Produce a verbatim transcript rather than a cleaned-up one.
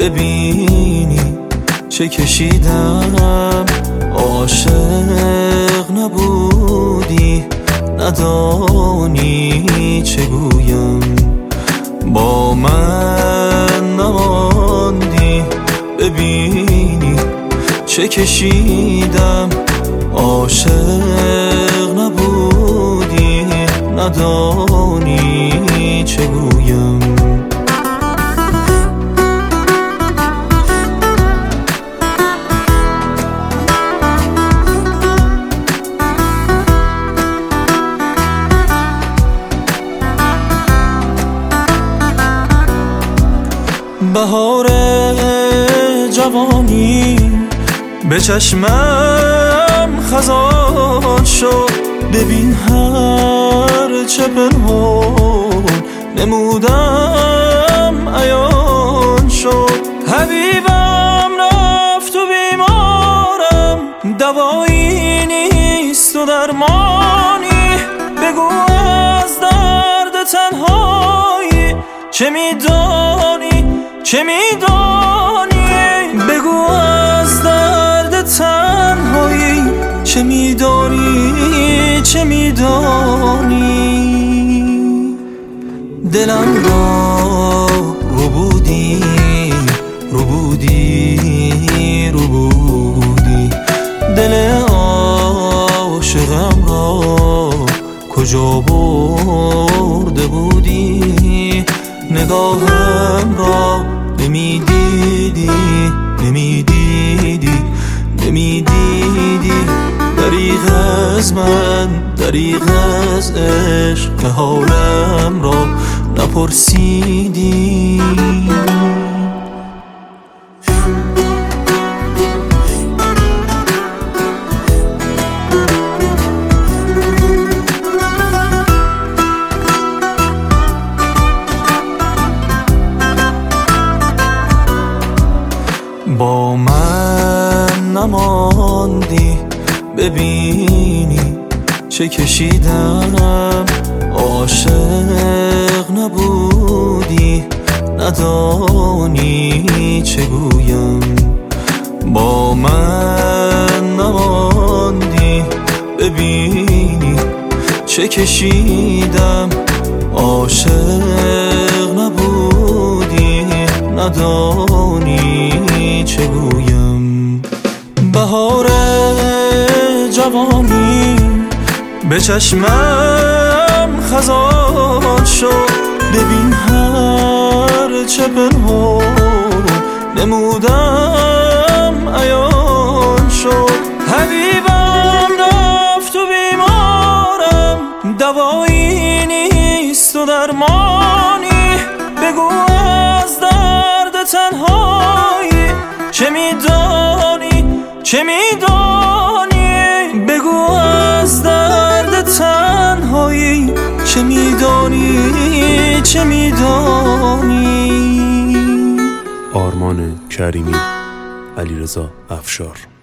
ببینی چه کشیدم. عاشق نبودی ندانی چه گویم، با من نماندی ببینی چه کشیدم. عاشق نبودی ندانی چه گویم. بهار جوانی به چشمم خزان شد، ببین هر چه پنهان نمودم عیان شد. حبیبم رفت و بیمارم، دوایی نیست و درمانی. بگو از درد تنهایی چه میدانی، چه میدانی. بگو از درد تنهایی چه میدانی، چه میدانی. دلم را رو بودی رو بودی رو بودی، دل عاشقم را کجا برده بودی. نگاهم را نمیدیدی نمیدیدی نمیدیدی. دریغ از من دریغ از عشق حالم را نپرسیدی. با من نماندی ببینی چه کشیدم. عاشق نبودی ندانی چه گویم، با من نماندی ببینی چه کشیدم. عاشق نبودی ندانی چه گویم. بهار جوانی به چشمم خزان شد، ببین هر چه پنهان نمودم عیان شد. حبیبم رفت و بیمارم، دوایی نیست و درمانی. بگو از درد تنهایی چه میدانی، چه میدانی. بگو از درد تنهایی چه میدانی، چه میدانی. آرمان کریمی، علیرضا افشار.